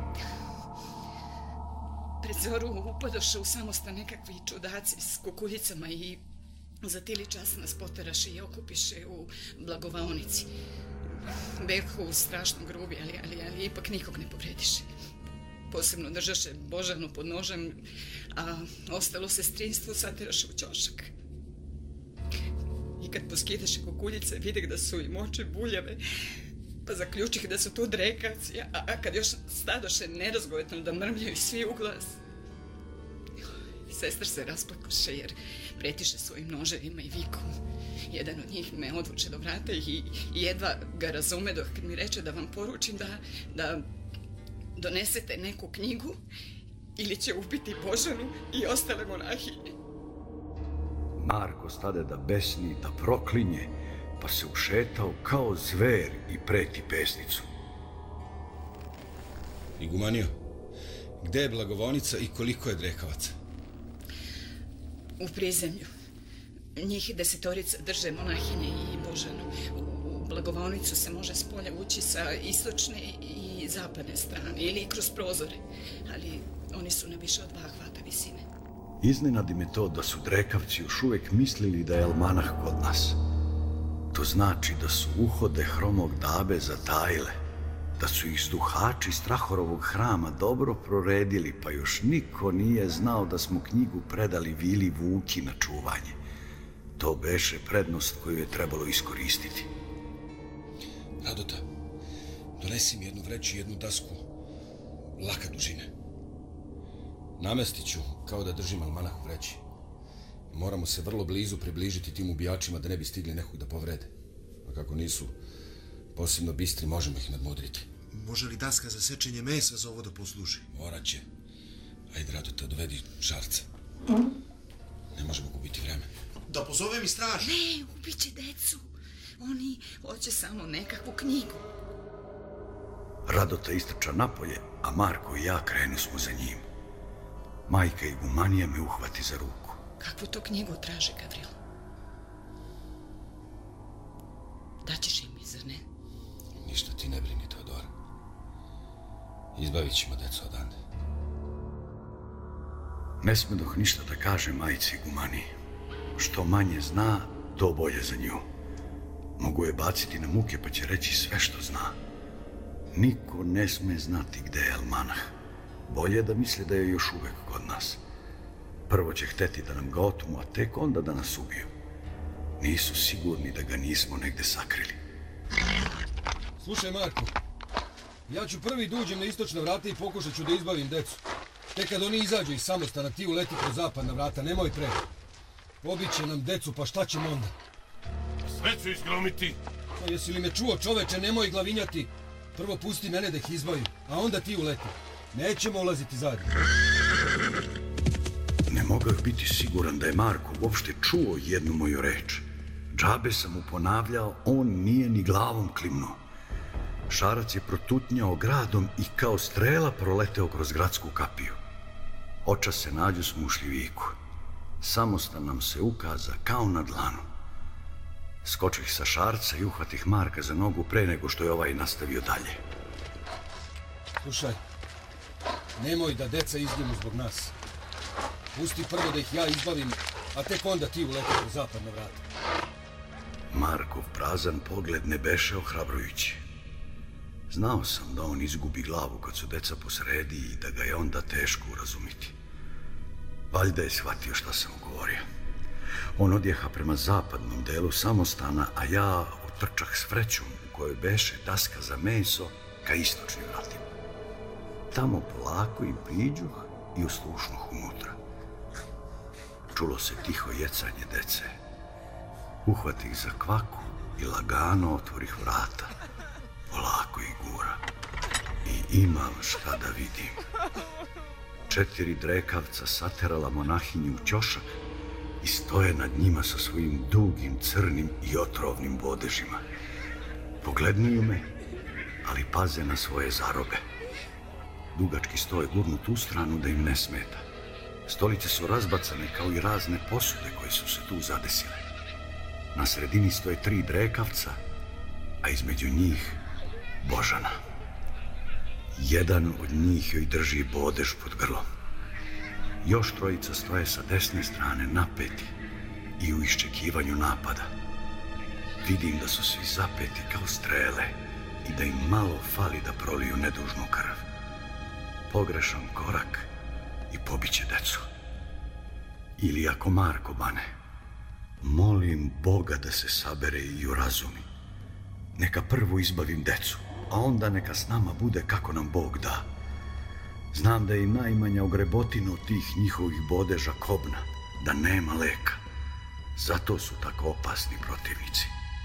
Pred zoru upadoše u samostan nekakvi čudaci s kukuljicama i za tili čas nas poteraše i okupiše u blagovaonici. Behu strašno grubi, ali ipak nikog ne povrediše. Posebno držaše Božanu pod nožem, a ostalo sestrinstvo satiraše u ćošak. I kad poskidaše kukuljice, videh da su im oči buljave, pa zaključih da su tu drekavci, a kad još stadoše nerazgovetno da mrmljaju svi u glas. Sestra se rasplakoše jer pretiše svojim noževima i vikom. Jedan od njih me odvuče do vrata i jedva ga razume dok mi reče da vam poručim da donesete neku knjigu ili će ubiti Božanu i ostale monahinje. Marko stade da besni, da proklinje, pa se ušetao kao zver i preti pesnicu. Igumanio, gde je blagovonica i koliko je drekavaca? U prizemlju. Njih 10 drže monahinje i Božanu. U blagovaonicu se može s polja ući sa istočne i zapadne strane ili kroz prozore, ali oni su na više od 2 hvata visine. Iznenadi me to da su drekavci još uvek mislili da je almanah kod nas. To znači da su uhode hromog Dabe zatajile, da su ih zduhači Strahorovog hrama dobro proredili, pa još niko nije znao da smo knjigu predali Vili Vuki na čuvanje. To beše prednost koju je trebalo iskoristiti. Radota, donesi mi jednu vreću i jednu dasku, laka dužine. Namestit ću kao da držim almanah u vreći. Moramo se vrlo blizu približiti tim ubijačima da ne bi stigli nekog da povrede. A kako nisu posebno bistri, možemo ih nadmudriti. Može li daska za sečenje mesa za ovo da posluži? Morat će. Ajde, Radota, dovedi žarca. Ne možemo gubiti vreme. Da pozovem i stražu. Ne, ubiće decu. Oni hoće samo nekakvu knjigu. Radota istrča napolje, a Marko i ja krenu smo za njim. Majka Igumanija me uhvati za ruku. Kakvu to knjigu traže, Gavrilo? Daćeš im, zar ne? Ništa ti ne brini, Teodora. Izbavit ćemo decu odande. Ne smedoh ništa da kaže majci Igumaniji. Što manje zna, to bolje za nju. Mogu je baciti na muke pa će reći sve što zna. Niko ne sme znati gde je almanah. Bolje da misle da je još uvek kod nas. Prvo će hteti da nam ga otmu, a tek onda da nas ubiju. Nisu sigurni da ga nismo negde sakrili. Slušaj, Marko, ja ću prvi da uđem na istočna vrata i pokušat ću da izbavim decu. Tek kad oni izađu iz samostana, ti uleti kroz zapadna vrata, nemoj pre. Obiće nam decu, pa šta ćemo onda? Sve ću izgromiti. Pa jesi li me čuo, čoveče, nemoj glavinjati. Prvo pusti mene da ih izbavim, a onda ti uleti. Nećemo ulaziti zajedno. Ne mogao biti siguran da je Marko uopšte čuo jednu moju reč. Džabe sam mu ponavljao, on nije ni glavom klimnuo. Šarac je protutnjao gradom i kao strela proleteo kroz gradsku kapiju. Očas se nađu smo u šljiviku. Samostan nam se ukaza kao na dlanu. Skočih sa Šarca i uhvatih Marka za nogu pre nego što je ovaj nastavio dalje. Slušaj, nemoj da deca izginu zbog nas. Pusti prvo da ih ja izbavim, a tek onda ti uleti kroz zapadna vrata. Markov prazan pogled ne beše ohrabrujući. Znao sam da on izgubi glavu kad su deca posredi i da ga je onda teško urazumiti. Valjda je shvatio šta sam govorio. On odjeha prema zapadnom delu samostana, a ja utrčah s vrećom u kojoj beše daska za meso ka istočnim vratima. Tamo polako im priđuh i uslušnuh unutra. Čulo se tiho jecanje dece. Uhvatih za kvaku i lagano otvorih vrata. Polako ih gura. I imam šta da vidim. 4 drekavca saterala monahinju u ćošak i stoje nad njima sa svojim dugim, crnim i otrovnim bodežima. Poglednuju me, ali paze na svoje zarobe. Dugački stoje gurnut u stranu da im ne smeta. Stolice su razbacane kao i razne posude koje su se tu zadesile. Na sredini stoje 3 drekavca, a između njih Božana. Jedan od njih joj drži bodež pod grlom. Još 3 stoje sa desne strane napeti i u iščekivanju napada. Vidim da su svi zapeti kao strele i da im malo fali da proliju nedužnu krv. Pogrešan korak i pobiće decu. Ili ako Marko bane, molim Boga da se sabere i urazumi. Neka prvo izbavim decu, a onda neka s nama bude kako nam Bog da. Znam da je i najmanja ogrebotina od tih njihovih bodeža kobna, da nema leka. Zato su tako opasni protivnici.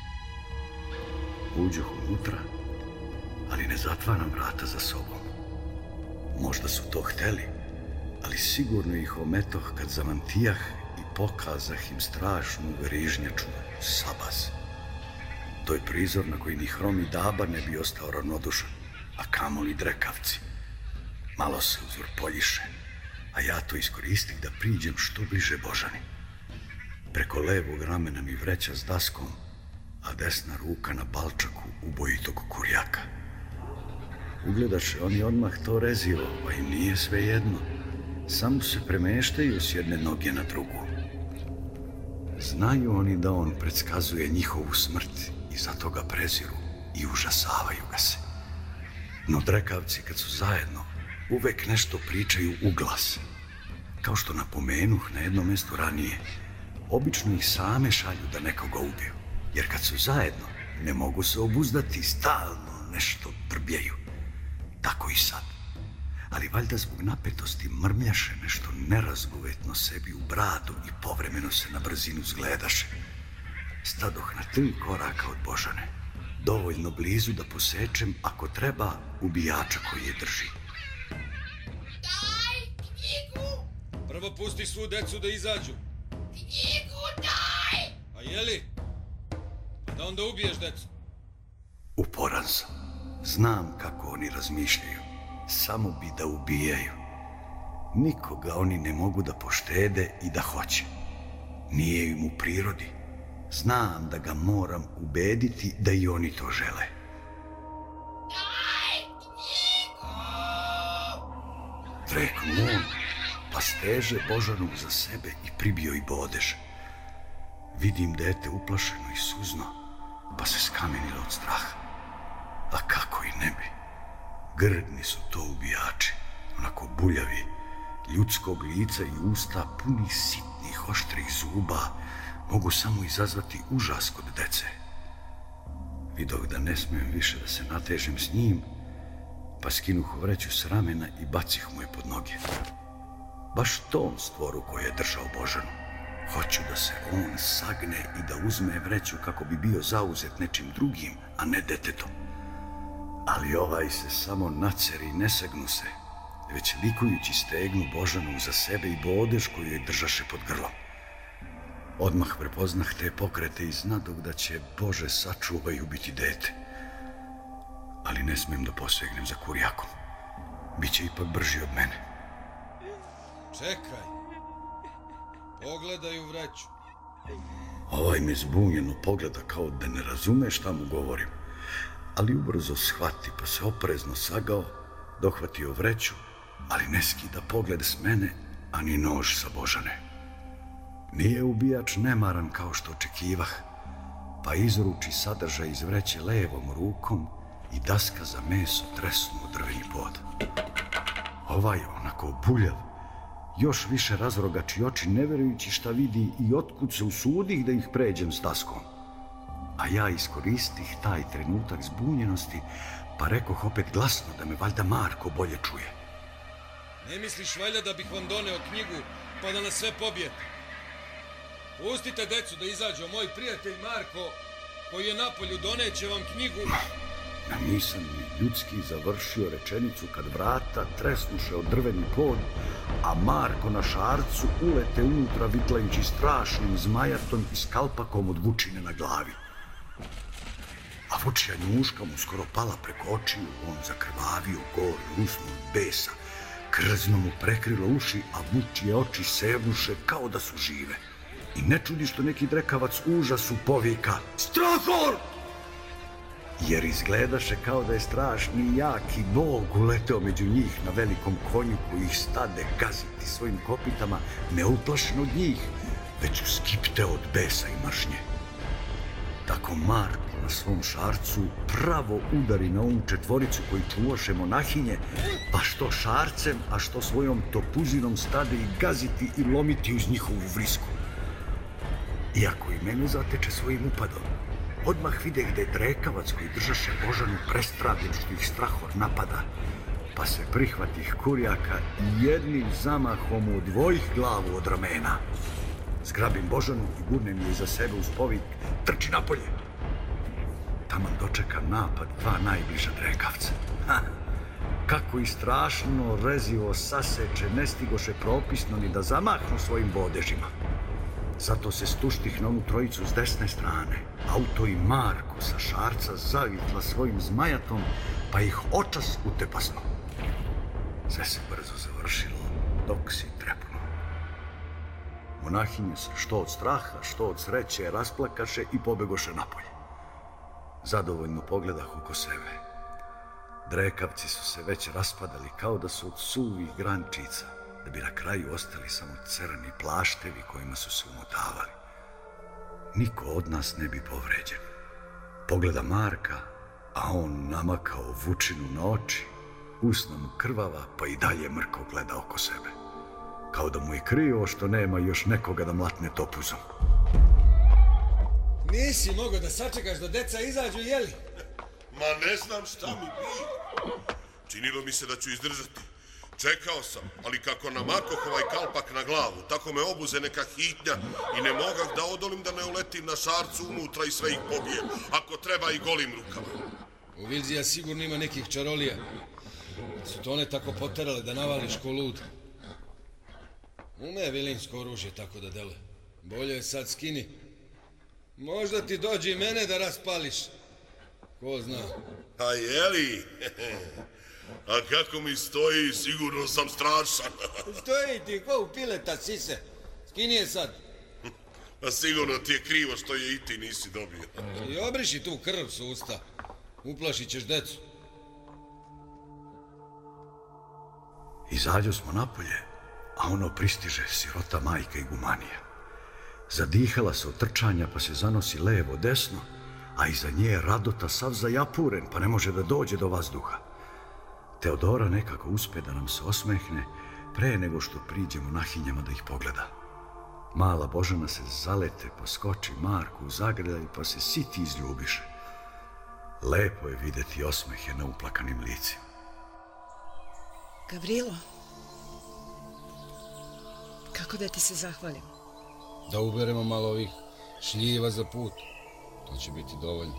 Uđoh unutra, ali ne zatvaram vrata za sobom. Možda su to hteli, ali sigurno ih ometoh kad zamantijah i pokazah im strašnu verižnjaču sabaz. To je prizor na koji ni hromi Daba ne bi ostao ravnodušan, a kamoli drekavci. Malo se uzvrpoljiše, a ja to iskoristih da priđem što bliže Božani. Preko levog ramena mi vreća s daskom, a desna ruka na balčaku ubojitog kurjaka. Ugledaše oni odmah to rezivo, pa im nije svejedno. Samo se premeštaju s jedne noge na drugu. Znaju oni da on predskazuje njihovu smrt i zato ga preziru i užasavaju ga se. No drekavci kad su zajedno, uvek nešto pričaju u glas. Kao što napomenuh na jednom mjestu ranije, obično ih same šalju da nekoga ubiju, jer kad su zajedno, ne mogu se obuzdati, stalno nešto brbljaju. Tako i sad. Ali valjda zbog napetosti mrmljaše nešto nerazgovetno sebi u bradu i povremeno se na brzinu zgledaše. Stadoh na 3 koraka od Božane, dovoljno blizu da posečem, ako treba, ubijača koji je drži. Daj knjigu! Prvo pusti svu decu da izađu. Knjigu daj! A jeli? Da onda ubiješ decu. Uporan sam. Znam kako oni razmišljaju. Samo bi da ubijaju. Nikoga oni ne mogu da poštede i da hoće. Nije im u prirodi. Znam da ga moram ubediti da i oni to žele. Daj knjigu! Reknu on, pa steže Božanu za sebe i pribio i bodež. Vidim dete uplašeno i suzno, pa se skamenilo od straha. A kako i ne bi? Grdni su to ubijači, onako buljavi, ljudskog lica i usta puni sitnih, oštrih zuba, mogu samo izazvati užas kod dece. Vidoh da ne smijem više da se natežem s njim, pa skinuh vreću s ramena i bacih mu je pod noge. Baš tom stvoru koje je držao Božanu. Hoću da se on sagne i da uzme vreću kako bi bio zauzet nečim drugim, a ne detetom. Ali ovaj se samo naceri i ne sagnu se, već likujući stegnu Božanu za sebe i bodež koju je držaše pod grlom. Odmah prepoznah te pokrete i znadog da će Bože sačuvaj ubiti dete. Ali ne smijem da posegnem za kurjakom. Biće ipak brži od mene. Čekaj. Pogledaj u vreću. Ovaj me zbunjeno pogleda kao da ne razume šta mu govorim. Ali ubrzo shvati, pa se oprezno sagao, dohvatio vreću, ali ne skida pogled s mene, ani nož sa Božane. Nije ubijač nemaran kao što očekivah, pa izruči sadržaj iz vreće levom rukom i daska za meso tresnu u drveni pod. Ovaj onako buljav, još više razrogači oči, ne verujući šta vidi i otkud se usudih da ih pređem s daskom. A ja iskoristih taj trenutak zbunjenosti, pa rekoh opet glasno da me valjda Marko bolje čuje. Ne misliš valjda da bih vam doneo knjigu pa da nas sve pobijete? Pustite decu da izađu, moj prijatelj Marko, koji je napolju, doneće vam knjigu. Ja nisam ni ljudski završio rečenicu kad vrata tresnuše od drveni pod, a Marko na šarcu ulete unutra vitlajući strašnim zmajatom i skalpakom od vučine na glavi. A vučija njuška mu skoro pala preko očiju, on zakrvavio, gol, usnu od besa, Krzno mu prekrilo uši, a vučije oči sevnuše kao da su žive. I ne čudi što neki drekavac užasu povika Strahor! Jer izgledaše kao da je strašni i jaki bog uleteo među njih na velikom konju koji ih stade gaziti svojim kopitama, ne uplašen od njih, već uskipteo od besa i mržnje. Tako Marko na svom šarcu pravo udari na četvoricu koji čuvaše monahinje, pa što šarcem, a što svojom topuzinom stade i gaziti i lomiti uz njihovu vrisku. Iako i mene zateče svojim upadom, odmah vide gde je drekavac koji držaše Božanu prestravljen što ih Strahor napada, pa se prihvatih kurjaka i jednim zamahom odvojih glavu od ramena. Zgrabim Božanu i gurnem je iza sebe uz povik trči napolje. Taman dočekam napad dva najbliža drekavca. Kako i strašno rezivo saseče, ne stigoše propisno ni da zamahnu svojim bodežima. Zato se stuštih na onu trojicu s desne strane, auto i Marko sa šarca zavitla svojim zmajatom, pa ih očas utepasno. Sve se brzo završilo, dok si trepnuo. Monahinje se što od straha, što od sreće rasplakaše i pobegoše napolje. Zadovoljno pogledah oko sebe. Drekavci su se već raspadali kao da su od suvih grančica, da bi na kraju ostali samo crni plaštevi kojima su se umotavali. Niko od nas ne bi povređen. Pogleda Marka, a on namakao vučinu na oči, usna mu krvava, pa i dalje mrko gleda oko sebe. Kao da mu je krivo što nema još nekoga da mlatne topuzom. Nisi mogao da sačekaš da deca izađu, jeli? Ma ne znam šta mi bi. Činilo mi se da ću izdržati. Čekao sam, ali kako namakoh ovaj kalpak na glavu, tako me obuze neka hitnja i ne mogah da odolim da ne uletim na šarcu unutra i sve ih pobijem, ako treba i golim rukama. U Vilzija sigurno ima nekih čarolija. Su to one tako poterale da navališ ko lud. Ume vilinsko oružje tako da dele. Bolje je sad skini. Možda ti dođe i mene da raspališ. Ko zna. A jeli? A kako mi stoji, sigurno sam strašan. Stoji ti ko u pileta sise. Skini je sad. Pa sigurno ti je krivo što je i ti nisi dobio. I obriši tu krv s usta. Uplašit ćeš decu. Izađo smo napolje, a ono pristiže sirota majka i gumanija. Zadihala se od trčanja, pa se zanosi levo, desno, a iza nje je Radota sav zajapuren, pa ne može da dođe do vazduha. Teodora nekako uspe da nam se osmehne pre nego što priđe monahinjama da ih pogleda. Mala Božana se zalete, pa skoči Marku u zagrljaj, pa se siti izljubiše. Lepo je videti osmehe na uplakanim licima. Gavrilo, kako da ti se zahvalim? Da uberemo malo ovih šljiva za put. To će biti dovoljno.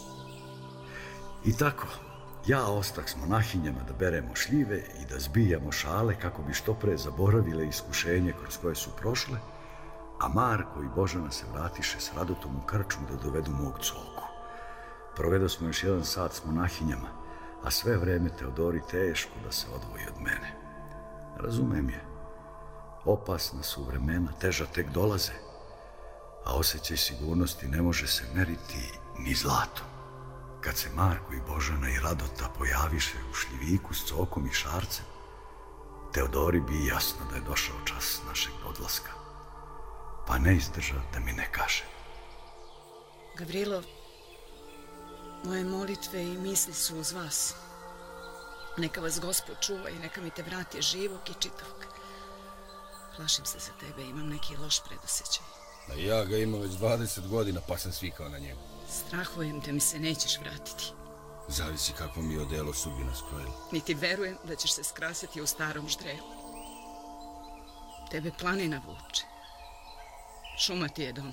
I tako, ja ostah s monahinjama da beremo šljive i da zbijamo šale kako bi što pre zaboravile iskušenje kroz koje su prošle, a Marko i Božana se vratiše s Radotom u krčmu da dovedu mog Coku. Provedo smo još 1 sat s monahinjama, a sve vreme Teodori teško da se odvoji od mene. Razumem je. Opasna su vremena, teža tek dolaze, a osjećaj sigurnosti ne može se meriti ni zlatom. Kad se Marko i Božana i Radota pojaviše u šljiviku s Cokom i šarcem, Teodori bi jasno da je došao čas našeg odlaska, pa ne izdrža da mi ne kaže. Gavrilo, moje molitve i misli su uz vas. Neka vas Gospod čuva i neka mi te vrati živog i čitavog. Plašim se za tebe, imam neki loš predosjećaj. A ja ga imam već 20 godina, pa sam svikao na njemu. Strahujem da mi se nećeš vratiti. Zavisi kako mi je odelo sudbina skrojila. Niti verujem da ćeš se skrasiti u starom ždrelu. Tebe planina vuče. Šuma ti je dom.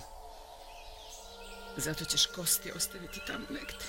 Zato ćeš kosti ostaviti tamo negde.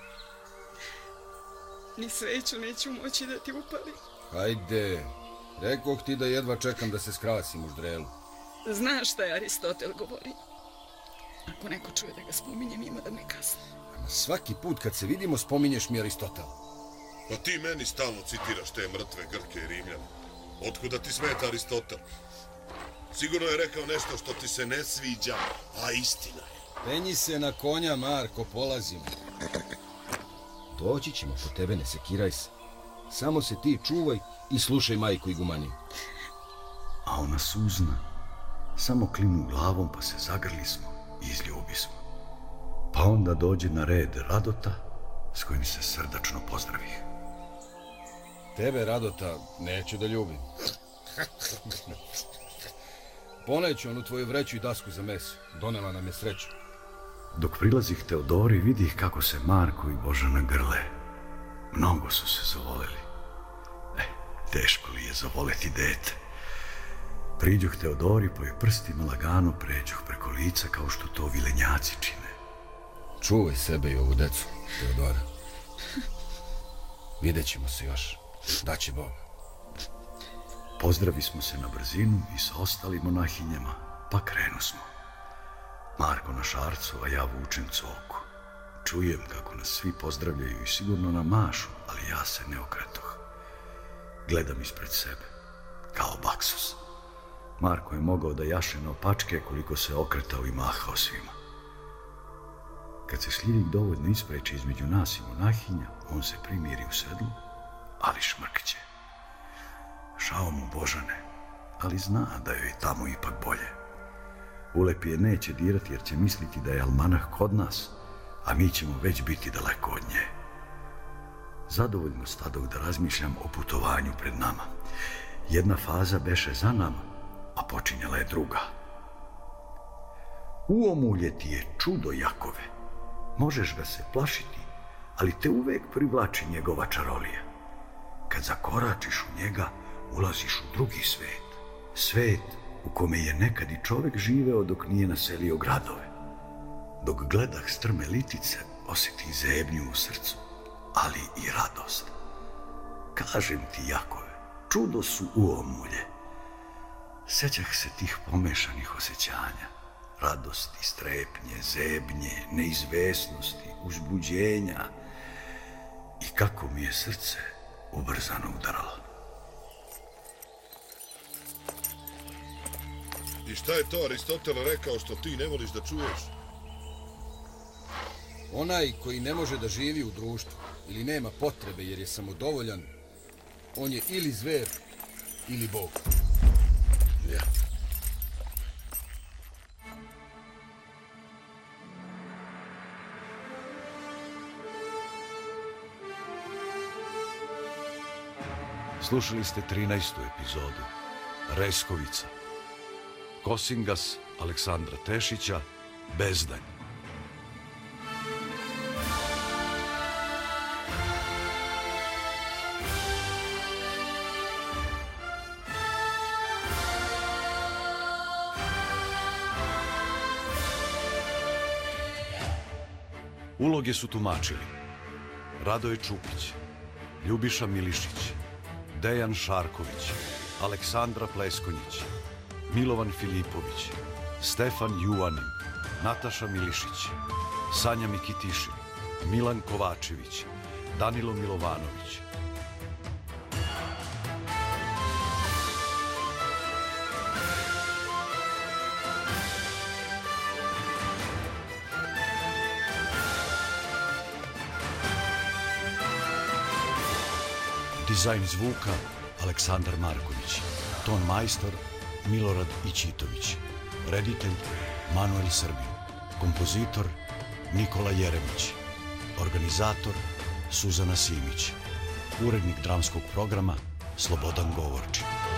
Ni sveću neću moći da ti upalim. Hajde, rekoh ti da jedva čekam da se skrasim u ždrelu. Znaš šta je Aristotel govori? Ako neko čuje da ga spominjem, ima da me kazne. A svaki put kad se vidimo, spominješ mi Aristotel. Pa ti meni stalno citiraš te mrtve Grke i Rimljane. Otkuda ti smeta Aristotel? Sigurno je rekao nešto što ti se ne sviđa, a istina je. Penji se na konja, Marko, polazimo. Doći ćemo po tebe, ne sekiraj se. Samo se ti čuvaj i slušaj majku Igumaniju. A ona suzna, samo klinu glavom pa se zagrli smo i izljubi smo. Pa onda dođe na red Radota, s kojim se srdačno pozdravih. Tebe, Radota, neću da ljubim. Poneću onu tvoju vreću i dasku za meso. Donela nam je sreću. Dok prilazih Teodori, vidih kako se Marko i Božana grle. Mnogo su se zavoleli. Teško li je zavoleti dete? Priđoh Teodori, po joj prstima lagano pređoh preko lica kao što to vilenjaci čine. Čuvaj sebe i ovu decu, Teodora. Vidjet ćemo se još. Daće Bog. Pozdravi smo se na brzinu i sa ostalim monahinjama, pa krenu smo. Marko na šarcu, a ja vučem coku. Čujem kako nas svi pozdravljaju i sigurno nam mašu, ali ja se ne okretoh. Gledam ispred sebe, kao baksus. Marko je mogao da jaše na opačke koliko se okretao i mahao svima. Kad se sliljik dovoljno ispreči između nas i monahinja, on se primiri u sedlu, ali šmrkće. Žao mu Božane, ali zna da joj je tamo ipak bolje. Ulepi je neće dirati jer će misliti da je almanah kod nas, a mi ćemo već biti daleko od nje. Zadovoljno stadoh da razmišljam o putovanju pred nama. Jedna faza beše za nama, a počinjala je druga. Uomulje ti je čudo Jakove. Možeš ga se plašiti, ali te uvek privlači njegova čarolija. Kad zakoračiš u njega, ulaziš u drugi svet. Svet u kome je nekad i čovek živeo dok nije naselio gradove. Dok gledah strme litice, osjeti zebnju u srcu, ali i radost. Kažem ti, Jakove, čudo su uomulje. Sećah se tih pomešanih osjećanja. Radosti, strepnje, zebnje, neizvesnosti, uzbuđenja. I kako mi je srce ubrzano udaralo. I šta je to Aristotel rekao što ti ne voliš da čuješ? Onaj koji ne može da živi u društvu ili nema potrebe jer je samodovoljan, on je ili zver ili Bog. Ja. Slušali ste 13. epizodu Reskovica. Kosingas Aleksandra Tešića, Bezdanj. Uloge su tumačili Radoje Čupić, Ljubiša Milišić, Dejan Šarković, Aleksandra Pleskonjić, Milovan Filipović, Stefan Juanin, Nataša Milišić, Sanja Mikitišin, Milan Kovačević, Danilo Milovanović. Dizajn zvuka Aleksandar Marković, ton majstor Milorad Ićitović, reditelj Manuel Srbin, kompozitor Nikola Jeremić, organizator Suzana Simić, urednik dramskog programa Slobodan Govorčin.